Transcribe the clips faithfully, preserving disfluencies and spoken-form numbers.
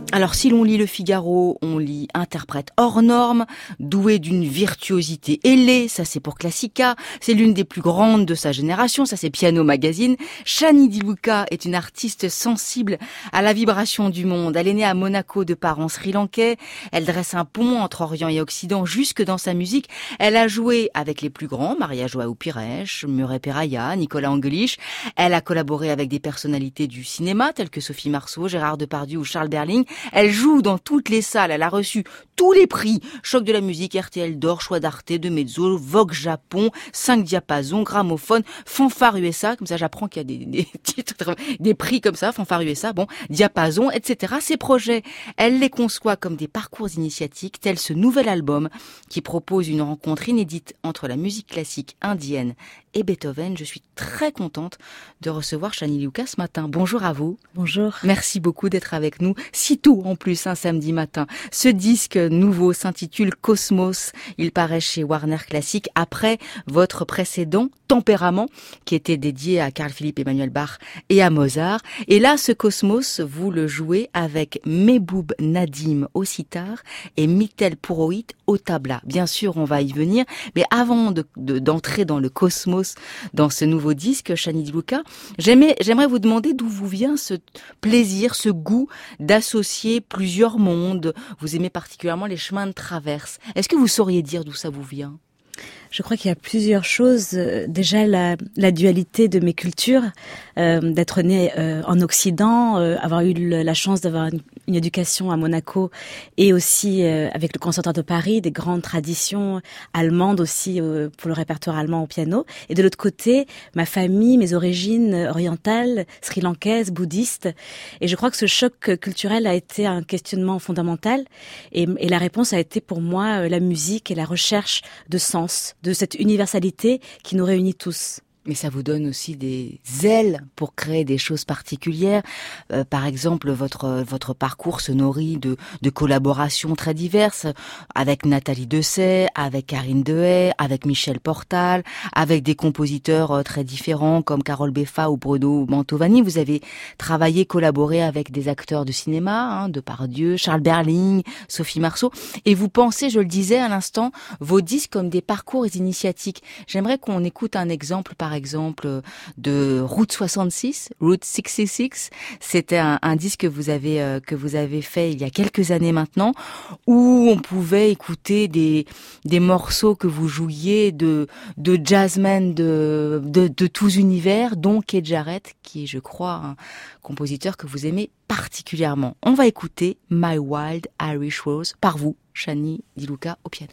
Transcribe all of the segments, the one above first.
Alors si l'on lit Le Figaro, on lit interprète hors norme, doué d'une virtuosité ailée, ça c'est pour Classica, c'est l'une des plus grandes de sa génération, ça c'est Piano Magazine. Shani Di Luca est une artiste sensible à la vibration du monde. Elle est née à Monaco de parents sri-lankais, elle dresse un pont entre Orient et Occident jusque dans sa musique. Elle a joué avec les plus grands, Maria João Pires, Murray Peraya, Nicolas Angelich. Elle a collaboré avec des personnalités du cinéma telles que Sophie Marceau, Gérard Depardieu ou Charles Berling. Elle joue dans toutes les salles, elle a reçu tous les prix. Choc de la musique, R T L d'Or, Choix d'Arte, de Mezzo, Vogue Japon, cinq diapasons, gramophone, Fanfare U S A, comme ça j'apprends qu'il y a des, des titres, des prix comme ça, Fanfare U S A, bon, diapason, et cetera. Ces projets, elle les conçoit comme des parcours initiatiques, tel ce nouvel album qui propose une rencontre inédite entre la musique classique indienne et Beethoven. Je suis très contente de recevoir Shani Di Luca ce matin. Bonjour à vous. Bonjour. Merci beaucoup d'être avec nous, si tôt en plus, un samedi matin. Ce disque nouveau s'intitule Cosmos. Il paraît chez Warner Classic après votre précédent Tempérament, qui était dédié à Carl Philipp Emanuel Bach et à Mozart. Et là, ce Cosmos, vous le jouez avec Mehboub Nadim au sitar et Mittel Purohit au tabla. Bien sûr, on va y venir, mais avant de, de, d'entrer dans le Cosmos, dans ce nouveau disque, Shani Di Luca, j'aimerais, j'aimerais vous demander d'où vous vient ce plaisir, ce goût d'associer plusieurs mondes. Vous aimez particulièrement les chemins de traverse. Est-ce que vous sauriez dire d'où ça vous vient ? Je crois qu'il y a plusieurs choses. Déjà, la, la dualité de mes cultures, euh, d'être née euh, en Occident, euh, avoir eu le, la chance d'avoir une, une éducation à Monaco et aussi euh, avec le Conservatoire de Paris, des grandes traditions allemandes aussi euh, pour le répertoire allemand au piano. Et de l'autre côté, ma famille, mes origines orientales, sri-lankaises, bouddhistes. Et je crois que ce choc culturel a été un questionnement fondamental. Et, et la réponse a été pour moi la musique et la recherche de sens, de cette universalité qui nous réunit tous. Mais ça vous donne aussi des ailes pour créer des choses particulières. Euh, par exemple, votre votre parcours se nourrit de de collaborations très diverses avec Nathalie Dessay, avec Karine Dehaye, avec Michel Portal, avec des compositeurs très différents comme Carole Beffa ou Bruno Mantovani. Vous avez travaillé, collaboré avec des acteurs de cinéma, hein, Depardieu, Charles Berling, Sophie Marceau. Et vous pensez, je le disais à l'instant, vos disques comme des parcours initiatiques. J'aimerais qu'on écoute un exemple par Par exemple de Route soixante-six, Route soixante-six. C'était un, un disque que vous avez euh, que vous avez fait il y a quelques années maintenant, où on pouvait écouter des des morceaux que vous jouiez de de jazzmen de de, de tous univers, dont Keith Jarrett, qui est, je crois, un compositeur que vous aimez particulièrement. On va écouter My Wild Irish Rose par vous, Shani Di Luca au piano.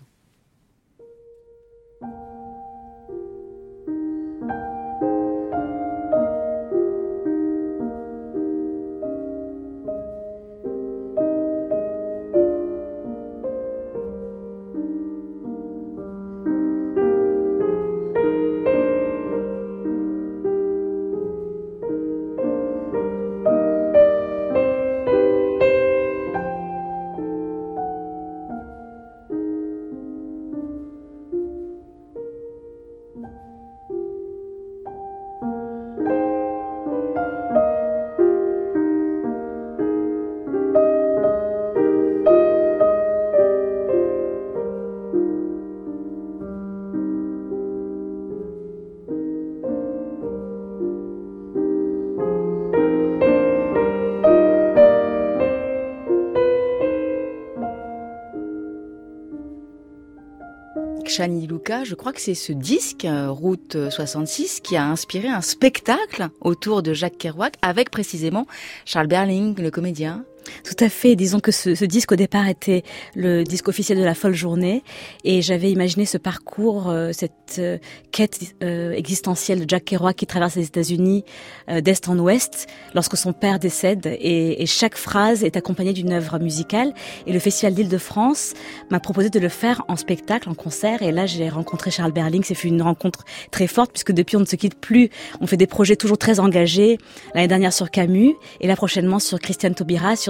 Shani Di Luca, je crois que c'est ce disque, Route soixante-six, qui a inspiré un spectacle autour de Jacques Kerouac avec précisément Charles Berling, le comédien. Tout à fait. Disons que ce, ce disque au départ était le disque officiel de la Folle Journée et j'avais imaginé ce parcours, euh, cette euh, quête euh, existentielle de Jack Kerouac qui traverse les États-Unis euh, d'est en ouest lorsque son père décède et, et chaque phrase est accompagnée d'une œuvre musicale. Et le Festival d'Île-de-France m'a proposé de le faire en spectacle, en concert. Et là, j'ai rencontré Charles Berling. C'est une rencontre très forte puisque depuis on ne se quitte plus. On fait des projets toujours très engagés. L'année dernière sur Camus et là prochainement sur Christiane Taubira, sur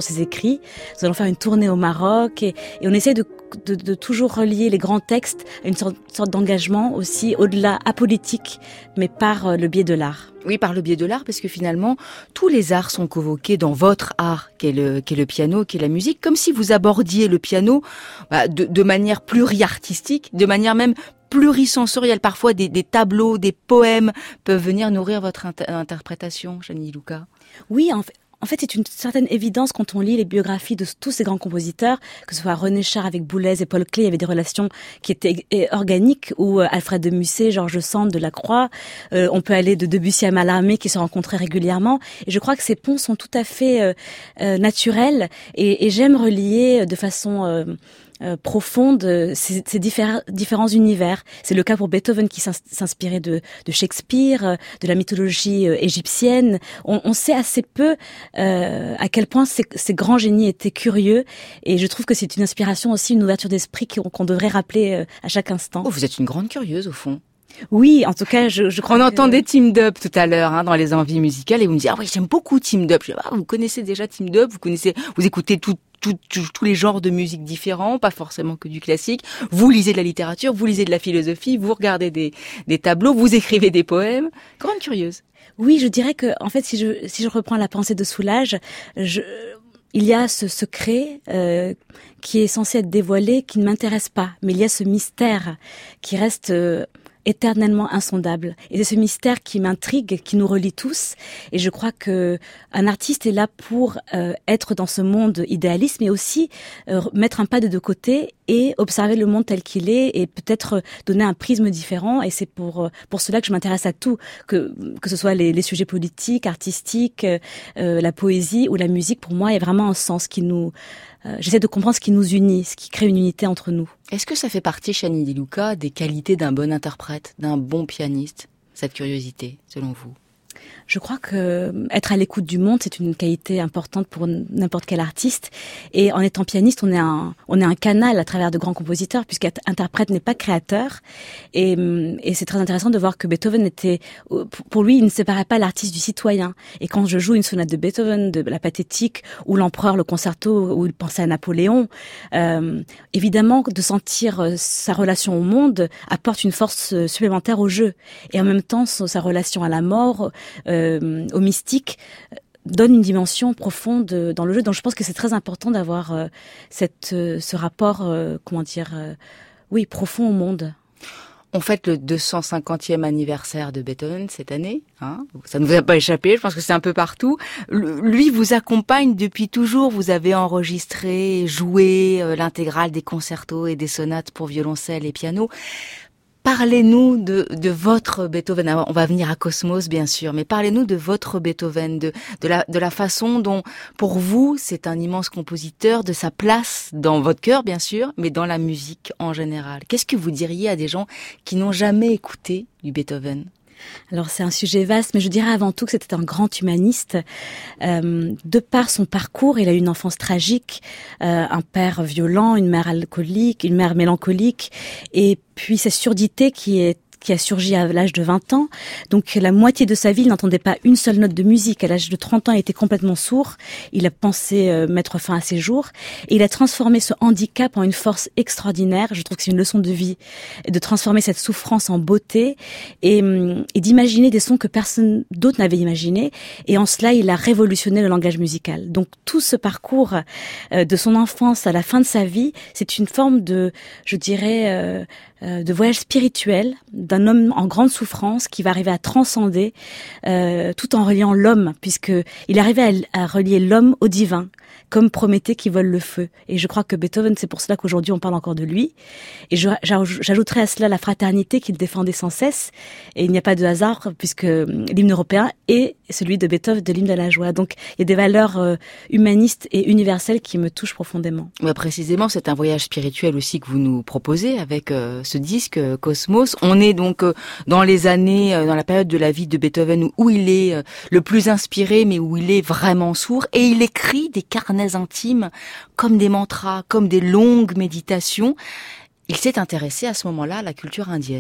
ses écrits. Nous allons faire une tournée au Maroc et, et on essaie de, de, de toujours relier les grands textes à une sorte, sorte d'engagement aussi au-delà apolitique, mais par le biais de l'art. Oui, par le biais de l'art, parce que finalement, tous les arts sont convoqués dans votre art, qui est le, qui est le piano, qui est la musique, comme si vous abordiez le piano bah, de, de manière pluriartistique, de manière même plurisensorielle. Parfois, des, des tableaux, des poèmes peuvent venir nourrir votre inter- interprétation, Chani Di Luca. Oui, en fait. En fait, c'est une certaine évidence quand on lit les biographies de tous ces grands compositeurs, que ce soit René Char avec Boulez et Paul Klee, il y avait des relations qui étaient organiques, ou Alfred de Musset, Georges Sand, Delacroix. Euh, on peut aller de Debussy à Mallarmé qui se rencontraient régulièrement. Et je crois que ces ponts sont tout à fait euh, euh, naturels. Et, et j'aime relier de façon euh, Euh, profonde ces, ces différents, différents univers. C'est le cas pour Beethoven qui s'inspirait de, de Shakespeare, de la mythologie euh, égyptienne. On, on sait assez peu euh, à quel point ces, ces grands génies étaient curieux, et je trouve que c'est une inspiration aussi, une ouverture d'esprit qu'on, qu'on devrait rappeler euh, à chaque instant. Oh, vous êtes une grande curieuse au fond. Oui, en tout cas, je, je crois On que... entendait Team Dub tout à l'heure hein, dans les envies musicales, et vous me dites ah oui, j'aime beaucoup Team Dub. Je dis, ah, vous connaissez déjà Team Dub, vous connaissez, vous écoutez tout, tout, tout, tous les genres de musique différents, pas forcément que du classique. Vous lisez de la littérature, vous lisez de la philosophie, vous regardez des, des tableaux, vous écrivez des poèmes. Grande curieuse. Oui, je dirais que en fait, si je si je reprends la pensée de Soulages, je il y a ce secret euh, qui est censé être dévoilé, qui ne m'intéresse pas, mais il y a ce mystère qui reste euh, éternellement insondable. Et c'est ce mystère qui m'intrigue, qui nous relie tous. Et je crois que un artiste est là pour euh, être dans ce monde idéaliste, mais aussi euh, mettre un pas de deux côtés et observer le monde tel qu'il est, et peut-être donner un prisme différent. Et c'est pour pour cela que je m'intéresse à tout, que que ce soit les, les sujets politiques, artistiques, euh, la poésie ou la musique. Pour moi, il y a vraiment un sens qui nous... Euh, j'essaie de comprendre ce qui nous unit, ce qui crée une unité entre nous. Est-ce que ça fait partie, Chani Di Luca, des qualités d'un bon interprète, d'un bon pianiste, cette curiosité, selon vous ? Je crois que être à l'écoute du monde, c'est une qualité importante pour n'importe quel artiste. Et en étant pianiste, on est un, on est un canal à travers de grands compositeurs, puisqu'être interprète n'est pas créateur. Et, et c'est très intéressant de voir que Beethoven était, pour lui, il ne séparait pas l'artiste du citoyen. Et quand je joue une sonate de Beethoven, de la Pathétique, ou l'Empereur, le concerto, où il pensait à Napoléon, euh, évidemment, de sentir sa relation au monde apporte une force supplémentaire au jeu. Et en même temps, sa relation à la mort, Euh, au mystique, donne une dimension profonde dans le jeu. Donc je pense que c'est très important d'avoir euh, cette, euh, ce rapport, euh, comment dire, euh, oui, profond au monde. On fête le deux cent cinquantième anniversaire de Beethoven cette année. Hein, ça ne vous a pas échappé, je pense que c'est un peu partout. Le, lui vous accompagne depuis toujours. Vous avez enregistré, joué euh, l'intégrale des concertos et des sonates pour violoncelle et piano. Parlez-nous de, de votre Beethoven. Alors, on va venir à Cosmos, bien sûr, mais parlez-nous de votre Beethoven, de, de, la, de la façon dont, pour vous, c'est un immense compositeur, de sa place dans votre cœur, bien sûr, mais dans la musique en général. Qu'est-ce que vous diriez à des gens qui n'ont jamais écouté du Beethoven ? Alors c'est un sujet vaste, mais je dirais avant tout que c'était un grand humaniste. Euh, de par son parcours, il a eu une enfance tragique, euh, un père violent, une mère alcoolique, une mère mélancolique, et puis sa surdité qui est qui a surgi à l'âge de vingt ans. Donc la moitié de sa vie, il n'entendait pas une seule note de musique. À l'âge de trente ans, il était complètement sourd. Il a pensé euh, mettre fin à ses jours. Et il a transformé ce handicap en une force extraordinaire. Je trouve que c'est une leçon de vie, de transformer cette souffrance en beauté et, et d'imaginer des sons que personne d'autre n'avait imaginés. Et en cela, il a révolutionné le langage musical. Donc tout ce parcours euh, de son enfance à la fin de sa vie, c'est une forme de, je dirais... Euh, de voyage spirituel d'un homme en grande souffrance qui va arriver à transcender euh, tout en reliant l'homme, puisque il arrivait à, à relier l'homme au divin, comme Prométhée qui vole le feu. Et je crois que Beethoven, c'est pour cela qu'aujourd'hui on parle encore de lui. Et je, j'ajouterais à cela la fraternité qu'il défendait sans cesse. Et il n'y a pas de hasard, puisque l'hymne européen est celui de Beethoven, de l'hymne de la joie. Donc il y a des valeurs euh, humanistes et universelles qui me touchent profondément. Ouais, précisément, c'est un voyage spirituel aussi que vous nous proposez avec euh, ce disque euh, Cosmos. On est donc euh, dans les années, euh, dans la période de la vie de Beethoven où, où il est euh, le plus inspiré, mais où il est vraiment sourd. Et il écrit des carnets intimes, comme des mantras, comme des longues méditations. Il s'est intéressé à ce moment-là à la culture indienne.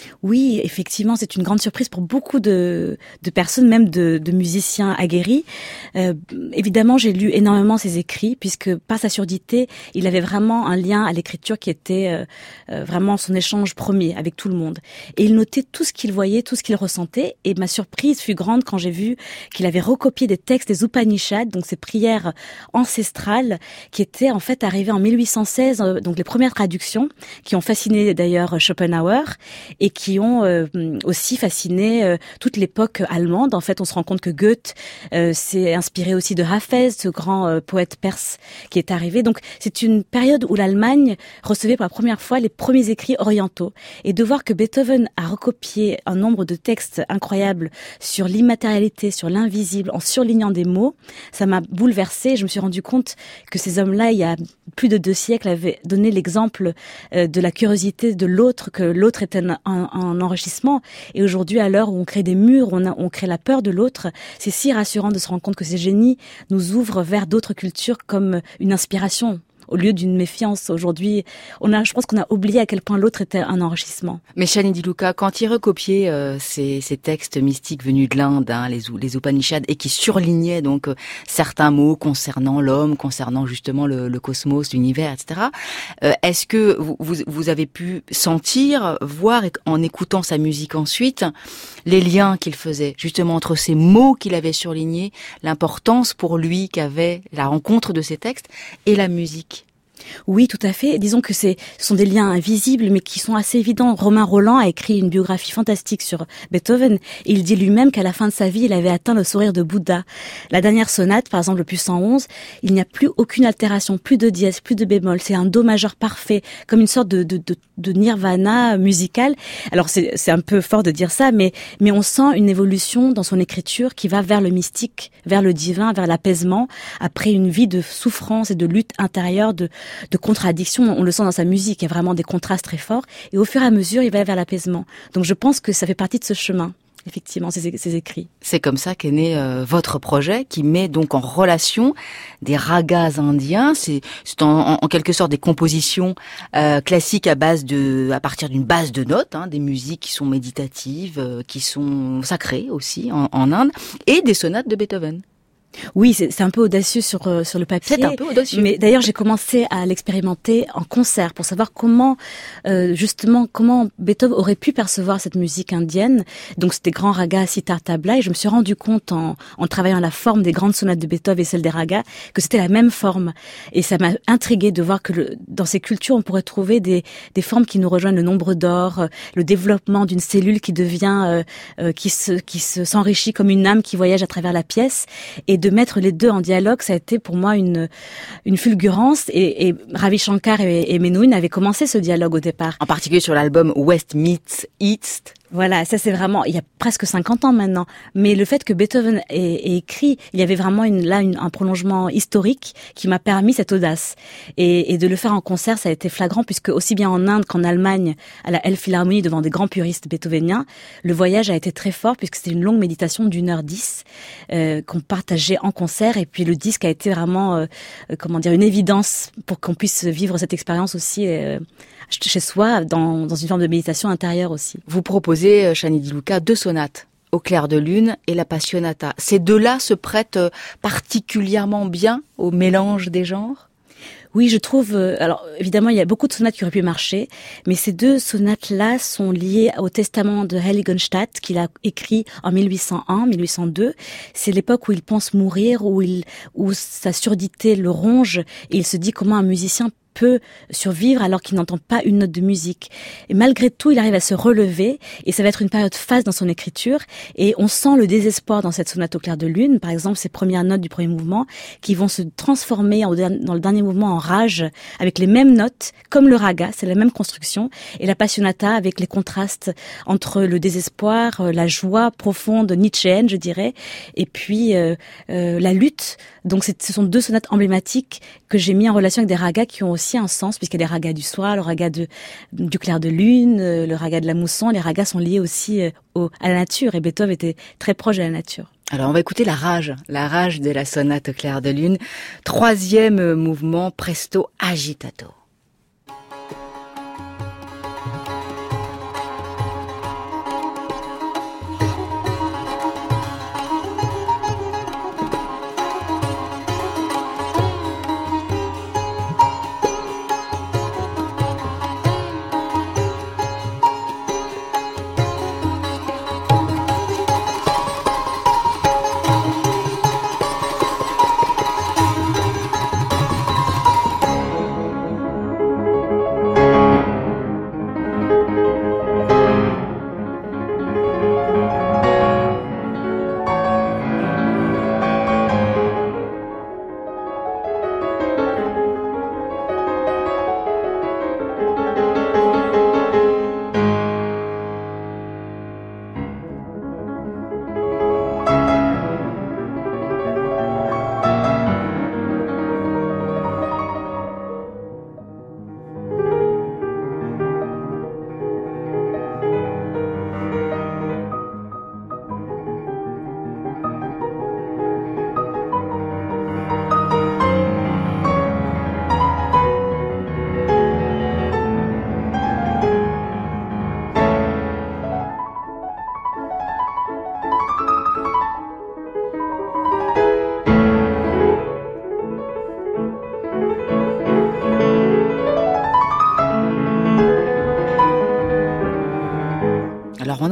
Oui, effectivement, c'est une grande surprise pour beaucoup de, de personnes, même de, de musiciens aguerris. Euh, évidemment, j'ai lu énormément ses écrits, puisque par sa surdité, il avait vraiment un lien à l'écriture qui était euh, euh, vraiment son échange premier avec tout le monde. Et il notait tout ce qu'il voyait, tout ce qu'il ressentait. Et ma surprise fut grande quand j'ai vu qu'il avait recopié des textes des Upanishads, donc ces prières ancestrales, qui étaient en fait arrivées en mille huit cent seize, euh, donc les premières traductions, qui ont fasciné d'ailleurs Schopenhauer, et qui ont euh, aussi fasciné euh, toute l'époque allemande. En fait, on se rend compte que Goethe euh, s'est inspiré aussi de Hafez, ce grand euh, poète perse qui est arrivé. Donc, c'est une période où l'Allemagne recevait pour la première fois les premiers écrits orientaux. Et de voir que Beethoven a recopié un nombre de textes incroyables sur l'immatérialité, sur l'invisible, en surlignant des mots, ça m'a bouleversée. Je me suis rendu compte que ces hommes-là, il y a plus de deux siècles, avaient donné l'exemple euh, de la curiosité de l'autre, que l'autre était un, un, un enrichissement. Et aujourd'hui, à l'heure où on crée des murs, on, a, on crée la peur de l'autre, c'est si rassurant de se rendre compte que ces génies nous ouvrent vers d'autres cultures comme une inspiration, au lieu d'une méfiance. Aujourd'hui, on a, je pense qu'on a oublié à quel point l'autre était un enrichissement. Mais Shani Di Luca, quand il recopiait euh, ces, ces textes mystiques venus de l'Inde, hein, les, les Upanishads, et qui surlignaient donc euh, certains mots concernant l'homme, concernant justement le, le cosmos, l'univers, et cetera. Euh, est-ce que vous, vous, vous avez pu sentir, voir, en écoutant sa musique ensuite, les liens qu'il faisait justement entre ces mots qu'il avait surlignés, l'importance pour lui qu'avait la rencontre de ces textes et la musique? Oui, tout à fait. Disons que c'est, ce sont des liens invisibles, mais qui sont assez évidents. Romain Rolland a écrit une biographie fantastique sur Beethoven, et il dit lui-même qu'à la fin de sa vie, il avait atteint le sourire de Bouddha. La dernière sonate, par exemple, l'opus cent onze, il n'y a plus aucune altération, plus de dièse, plus de bémol. C'est un do majeur parfait, comme une sorte de, de, de, de nirvana musical. Alors, c'est, c'est un peu fort de dire ça, mais, mais on sent une évolution dans son écriture qui va vers le mystique, vers le divin, vers l'apaisement, après une vie de souffrance et de lutte intérieure, de de contradictions. On le sent dans sa musique, il y a vraiment des contrastes très forts, et au fur et à mesure, il va vers l'apaisement. Donc je pense que ça fait partie de ce chemin, effectivement, ces, ces écrits. C'est comme ça qu'est né euh, votre projet, qui met donc en relation des ragas indiens. C'est, c'est en, en quelque sorte des compositions euh, classiques à base de, à partir d'une base de notes, hein, des musiques qui sont méditatives, euh, qui sont sacrées aussi en, en Inde, et des sonates de Beethoven. Oui, c'est, c'est un peu audacieux sur euh, sur le papier. C'est un peu audacieux. Mais d'ailleurs, j'ai commencé à l'expérimenter en concert pour savoir comment, euh, justement, comment Beethoven aurait pu percevoir cette musique indienne. Donc, c'était grands ragas, sitar, tabla, et je me suis rendu compte en, en travaillant la forme des grandes sonates de Beethoven et celle des ragas que c'était la même forme. Et ça m'a intriguée de voir que le, dans ces cultures, on pourrait trouver des des formes qui nous rejoignent, le nombre d'or, le développement d'une cellule qui devient, euh, euh, qui se qui se s'enrichit comme une âme qui voyage à travers la pièce. Et de mettre les deux en dialogue, ça a été pour moi une une fulgurance, et, et Ravi Shankar et, et Menuhin avaient commencé ce dialogue au départ. En particulier sur l'album West Meets East. Voilà, ça c'est vraiment, il y a presque cinquante ans maintenant. Mais le fait que Beethoven ait, ait écrit, il y avait vraiment une, là une, un prolongement historique qui m'a permis cette audace. Et, et de le faire en concert, ça a été flagrant, puisque aussi bien en Inde qu'en Allemagne, à la Elbphilharmonie, devant des grands puristes beethoveniens, le voyage a été très fort, puisque c'était une longue méditation d'une heure dix euh, qu'on partageait en concert. Et puis le disque a été vraiment, euh, comment dire, une évidence pour qu'on puisse vivre cette expérience aussi euh, chez soi, dans, dans une forme de méditation intérieure aussi. Vous proposez, Shani Di Luca, deux sonates, Au clair de lune et la Passionata. Ces deux-là se prêtent particulièrement bien au mélange des genres? Oui, je trouve, euh, alors évidemment, il y a beaucoup de sonates qui auraient pu marcher, mais ces deux sonates-là sont liées au testament de Heiligenstadt qu'il a écrit en mille huit cent un, mille huit cent deux. C'est l'époque où il pense mourir, où il, où sa surdité le ronge, et il se dit comment un musicien peut survivre alors qu'il n'entend pas une note de musique. Et malgré tout, il arrive à se relever, et ça va être une période phase dans son écriture, et on sent le désespoir dans cette sonate au clair de lune, par exemple ces premières notes du premier mouvement qui vont se transformer en, dans le dernier mouvement en rage, avec les mêmes notes, comme le raga, c'est la même construction, et la Passionata avec les contrastes entre le désespoir, la joie profonde nietzschéenne, je dirais, et puis euh, euh, la lutte. Donc c'est, ce sont deux sonates emblématiques que j'ai mis en relation avec des ragas qui ont aussi un sens, puisqu'il y a les ragas du soir, le raga de, du clair de lune, le raga de la mousson. Les ragas sont liés aussi au, à la nature, et Beethoven était très proche de la nature. Alors on va écouter la rage, la rage de la sonate au clair de lune. Troisième mouvement, presto agitato.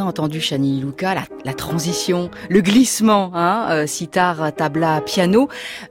entendu, Shani Di Luca, la, la transition, le glissement, hein, euh, sitar, tabla, piano.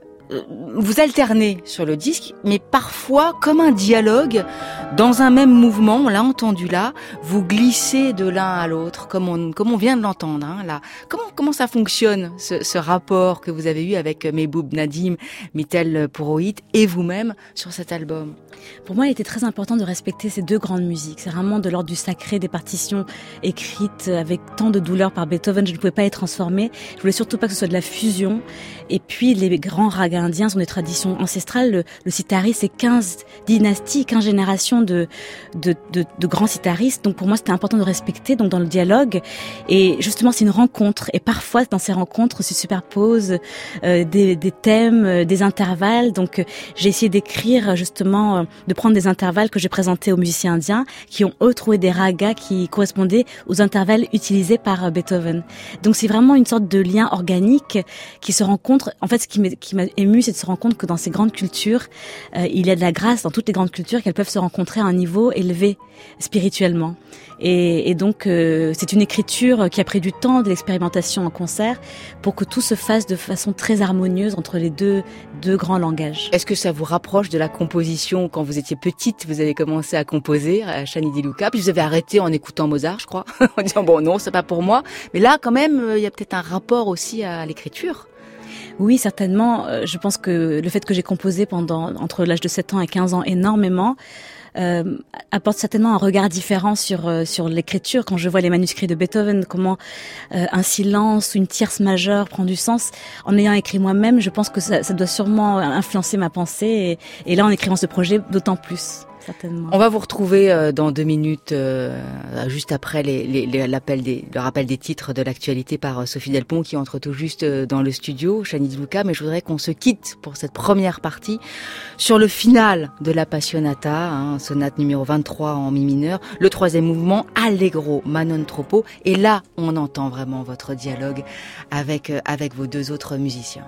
Vous alternez sur le disque, mais parfois, comme un dialogue, dans un même mouvement, on l'a entendu là, vous glissez de l'un à l'autre, comme on, comme on vient de l'entendre, hein, là. Comment, comment ça fonctionne, ce, ce rapport que vous avez eu avec Mehboob Nadim, Mittel Pourohit et vous-même sur cet album? Pour moi, il était très important de respecter ces deux grandes musiques. C'est vraiment de l'ordre du sacré, des partitions écrites avec tant de douleur par Beethoven. Je ne pouvais pas les transformer. Je voulais surtout pas que ce soit de la fusion. Et puis, les grands ragas indiens sont des traditions ancestrales. Le, le sitari, c'est quinze dynasties, quinze générations de, de, de, de grands sitaristes. Donc, pour moi, c'était important de respecter, donc, dans le dialogue. Et justement, c'est une rencontre. Et parfois, dans ces rencontres, se superposent euh, des, des thèmes, euh, des intervalles. Donc, euh, j'ai essayé d'écrire, justement, euh, de prendre des intervalles que j'ai présentés aux musiciens indiens qui ont eux trouvé des ragas qui correspondaient aux intervalles utilisés par Beethoven. Donc c'est vraiment une sorte de lien organique qui se rencontre. En fait, ce qui m'a, qui m'a ému, c'est de se rendre compte que dans ces grandes cultures, euh, il y a de la grâce dans toutes les grandes cultures, qu'elles peuvent se rencontrer à un niveau élevé spirituellement. Et, et donc euh, c'est une écriture qui a pris du temps, de l'expérimentation en concert, pour que tout se fasse de façon très harmonieuse entre les deux, deux grands langages. Est-ce que ça vous rapproche de la composition quand vous étiez petite, vous avez commencé à composer à Shani Di Luca, puis vous avez arrêté en écoutant Mozart, je crois, en disant bon non, c'est pas pour moi. Mais là, quand même, il y a peut-être un rapport aussi à l'écriture. Oui, certainement. Je pense que le fait que j'ai composé pendant entre l'âge de sept ans et quinze ans énormément euh, apporte certainement un regard différent sur euh, sur l'écriture. Quand je vois les manuscrits de Beethoven, comment euh, un silence ou une tierce majeure prend du sens, en ayant écrit moi-même, je pense que ça, ça doit sûrement influencer ma pensée. Et, et là, en écrivant ce projet, d'autant plus. Certainement. On va vous retrouver euh, dans deux minutes, euh, juste après les, les, les, l'appel des, le rappel des titres de l'actualité par euh, Sophie Delpont qui entre tout juste euh, dans le studio, Shani Di Luca. Mais je voudrais qu'on se quitte pour cette première partie sur le final de la Passionata, hein, sonate numéro vingt-trois en mi mineur, le troisième mouvement, Allegro ma non troppo. Et là, on entend vraiment votre dialogue avec, euh, avec vos deux autres musiciens.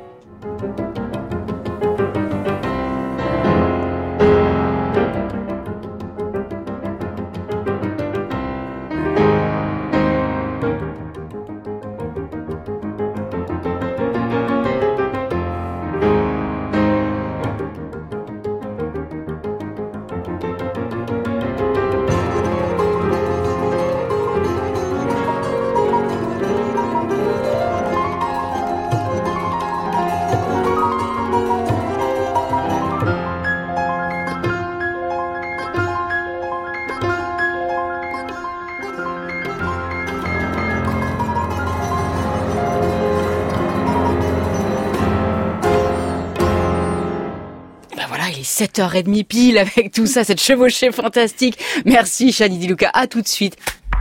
sept heures trente pile avec tout ça, cette chevauchée fantastique. Merci Shani Di Luca, à tout de suite.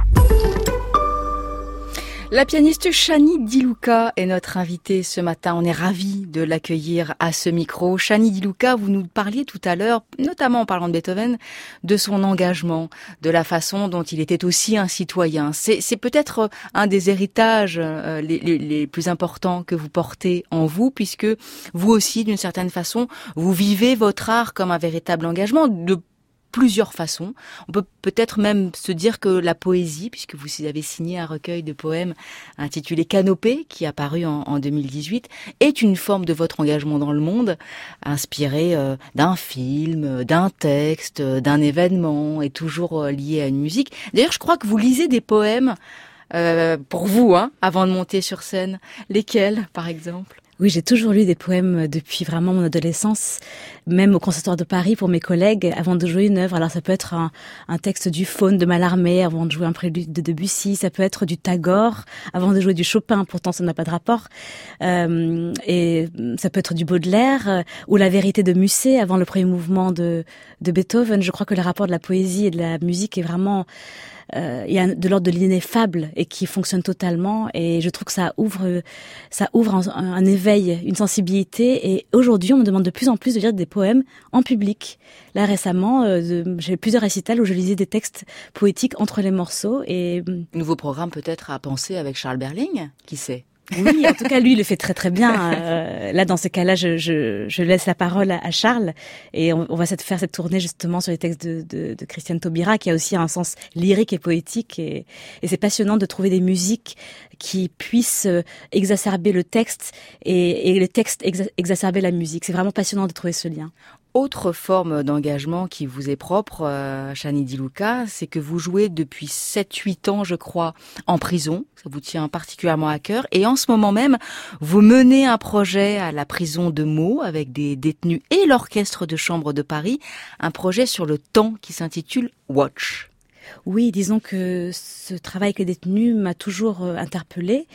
La pianiste Shani Di Luca est notre invitée ce matin. On est ravis de l'accueillir à ce micro. Shani Di Luca, vous nous parliez tout à l'heure, notamment en parlant de Beethoven, de son engagement, de la façon dont il était aussi un citoyen. C'est, c'est peut-être un des héritages euh, les, les, les plus importants que vous portez en vous, puisque vous aussi, d'une certaine façon, vous vivez votre art comme un véritable engagement de plusieurs façons. On peut peut-être même se dire que la poésie, puisque vous avez signé un recueil de poèmes intitulé Canopée, qui est apparu en, en deux mille dix-huit, est une forme de votre engagement dans le monde, inspiré euh, d'un film, d'un texte, d'un événement, et toujours euh, lié à une musique. D'ailleurs, je crois que vous lisez des poèmes euh, pour vous, hein, avant de monter sur scène. Lesquels, par exemple ? Oui, j'ai toujours lu des poèmes depuis vraiment mon adolescence, même au Conservatoire de Paris pour mes collègues, avant de jouer une œuvre. Alors ça peut être un, un texte du Faune de Mallarmé avant de jouer un prélude de Debussy, ça peut être du Tagore avant de jouer du Chopin, pourtant ça n'a pas de rapport. Euh, et ça peut être du Baudelaire euh, ou La Vérité de Musset avant le premier mouvement de, de Beethoven. Je crois que le rapport de la poésie et de la musique est vraiment... Euh, il y a de l'ordre de l'ineffable et qui fonctionne totalement, et je trouve que ça ouvre ça ouvre un, un éveil, une sensibilité, et aujourd'hui on me demande de plus en plus de lire des poèmes en public. Là récemment euh, de, j'ai plusieurs récitals où je lisais des textes poétiques entre les morceaux. Et nouveau programme peut-être à penser avec Charles Berling, qui sait? Oui, en tout cas, lui, il le fait très très bien. Euh, là, dans ces cas-là, je, je, je laisse la parole à, à Charles et on, on va faire cette tournée justement sur les textes de, de, de Christiane Taubira, qui a aussi un sens lyrique et poétique. Et, et c'est passionnant de trouver des musiques qui puissent exacerber le texte et, et le texte exa- exacerber la musique. C'est vraiment passionnant de trouver ce lien. Autre forme d'engagement qui vous est propre, euh, Shani Di Luca, c'est que vous jouez depuis sept huit ans, je crois, en prison. Ça vous tient particulièrement à cœur. Et en ce moment même, vous menez un projet à la prison de Meaux avec des détenus et l'orchestre de chambre de Paris. Un projet sur le temps qui s'intitule Watch. Oui, disons que ce travail avec les détenus m'a toujours euh, interpellée,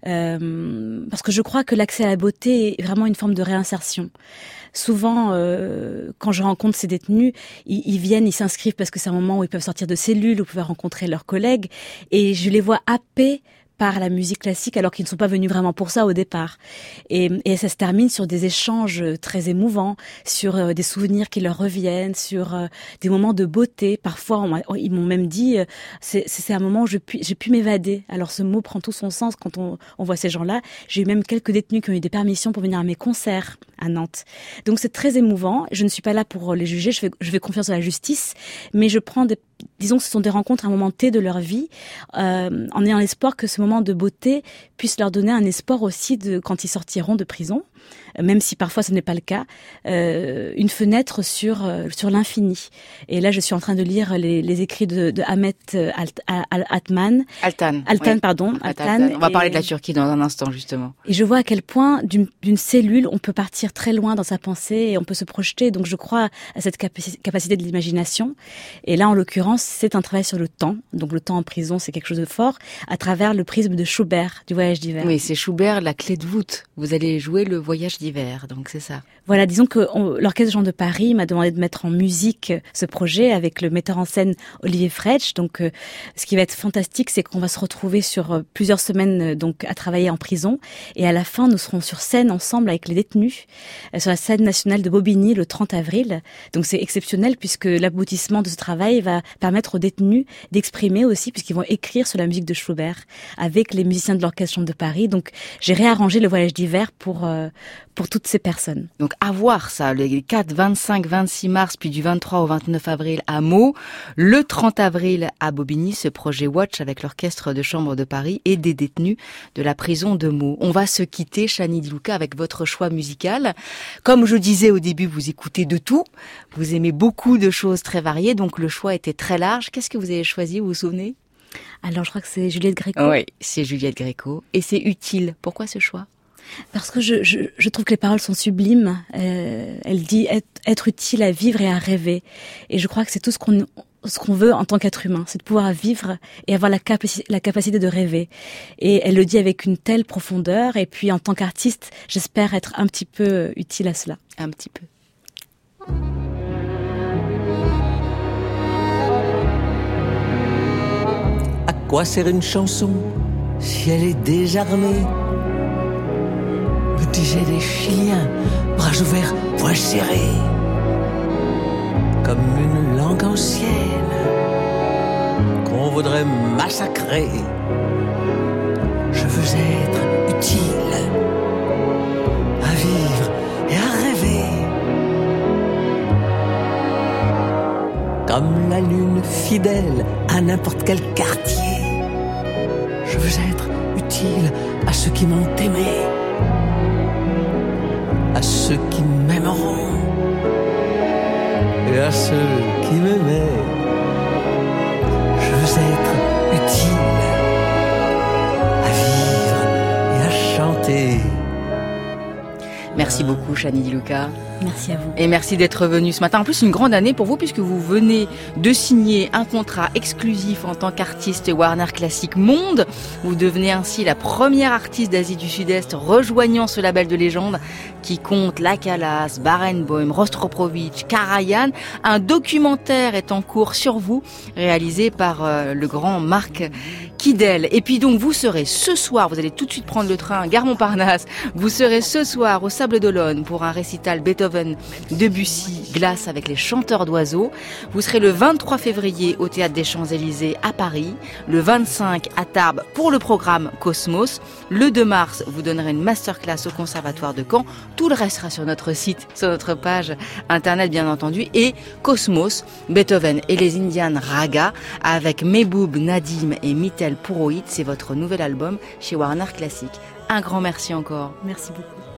euh, parce que je crois que l'accès à la beauté est vraiment une forme de réinsertion. Souvent, euh, quand je rencontre ces détenus, ils, ils viennent, ils s'inscrivent parce que c'est un moment où ils peuvent sortir de cellules, où ils peuvent rencontrer leurs collègues, et je les vois happés par la musique classique alors qu'ils ne sont pas venus vraiment pour ça au départ. Et, et ça se termine sur des échanges très émouvants, sur euh, des souvenirs qui leur reviennent, sur euh, des moments de beauté. Parfois, on, ils m'ont même dit euh, c'est, c'est un moment où je puis, j'ai pu m'évader. Alors ce mot prend tout son sens quand on, on voit ces gens-là. J'ai eu même quelques détenus qui ont eu des permissions pour venir à mes concerts à Nantes. Donc c'est très émouvant. Je ne suis pas là pour les juger, je fais, je fais confiance à la justice, mais je prends des disons que ce sont des rencontres à un moment T de leur vie, euh, en ayant l'espoir que ce moment de beauté puisse leur donner un espoir aussi de quand ils sortiront de prison, même si parfois ce n'est pas le cas, euh, une fenêtre sur euh, sur l'infini. Et là, je suis en train de lire les, les écrits de, de Ahmet Alt, Alt, Altman. Altan. Altan, oui. pardon. Altan. Altan. On va et, parler de la Turquie dans un instant, justement. Et je vois à quel point, d'une, d'une cellule, on peut partir très loin dans sa pensée et on peut se projeter. Donc, je crois à cette capaci- capacité de l'imagination. Et là, en l'occurrence, c'est un travail sur le temps. Donc, le temps en prison, c'est quelque chose de fort, à travers le prisme de Schubert, du Voyage d'hiver. Oui, c'est Schubert, la clé de voûte. Vous allez jouer le Voyage d'hiver, donc c'est ça. Voilà, disons que on, l'Orchestre de Chambre de Paris m'a demandé de mettre en musique ce projet avec le metteur en scène Olivier Frege. Donc, euh, ce qui va être fantastique, c'est qu'on va se retrouver sur euh, plusieurs semaines euh, donc à travailler en prison. Et à la fin, nous serons sur scène ensemble avec les détenus euh, sur la scène nationale de Bobigny le trente avril. Donc, c'est exceptionnel puisque l'aboutissement de ce travail va permettre aux détenus d'exprimer aussi, puisqu'ils vont écrire sur la musique de Schubert avec les musiciens de l'Orchestre de Chambre de Paris. Donc, j'ai réarrangé le Voyage d'hiver pour euh, pour toutes ces personnes. Donc à voir ça, les quatre, vingt-cinq, vingt-six mars, puis du vingt-trois au vingt-neuf avril à Meaux, le trente avril à Bobigny, ce projet Watch avec l'Orchestre de Chambre de Paris et des détenus de la prison de Meaux. On va se quitter, Shani Di Luca, avec votre choix musical. Comme je disais au début, vous écoutez de tout, vous aimez beaucoup de choses très variées, donc le choix était très large. Qu'est-ce que vous avez choisi, vous vous souvenez ? Alors je crois que c'est Juliette Gréco. Oui, c'est Juliette Gréco. Et c'est utile. Pourquoi ce choix ? Parce que je, je, je trouve que les paroles sont sublimes. Euh, elle dit être, être utile à vivre et à rêver. Et je crois que c'est tout ce qu'on, ce qu'on veut en tant qu'être humain. C'est de pouvoir vivre et avoir la, capaci- la capacité de rêver. Et elle le dit avec une telle profondeur. Et puis en tant qu'artiste, j'espère être un petit peu utile à cela. Un petit peu. À quoi sert une chanson si elle est désarmée ? Me disaient les Chiliens, bras ouverts, poings serrés, comme une langue ancienne qu'on voudrait massacrer. Je veux être utile à vivre et à rêver, comme la lune fidèle à n'importe quel quartier. Je veux être utile à ceux qui m'ont aimé, à ceux qui m'aimeront et à ceux qui m'aimaient. Je veux être utile à vivre et à chanter. Merci beaucoup, Shani Di Luca. Merci à vous. Et merci d'être venu ce matin. En plus, une grande année pour vous puisque vous venez de signer un contrat exclusif en tant qu'artiste Warner Classic Monde. Vous devenez ainsi la première artiste d'Asie du Sud-Est rejoignant ce label de légende qui compte La Calas, Barenboim, Rostropovitch, Karajan. Un documentaire est en cours sur vous, réalisé par euh, le grand Marc Kidel. Et puis donc, vous serez ce soir, vous allez tout de suite prendre le train, Gare Montparnasse, vous serez ce soir au Sable d'Olonne pour un récital Beethoven Beethoven, Debussy, Glass avec les chanteurs d'oiseaux. Vous serez le vingt-trois février au Théâtre des Champs-Élysées à Paris, le vingt-cinq à Tarbes pour le programme Cosmos. Le deux mars, vous donnerez une masterclass au Conservatoire de Caen. Tout le reste sera sur notre site, sur notre page internet bien entendu. Et Cosmos, Beethoven et les Indian Raga avec Mehboob Nadim et Mittel Purohit. C'est votre nouvel album chez Warner Classic. Un grand merci encore. Merci beaucoup.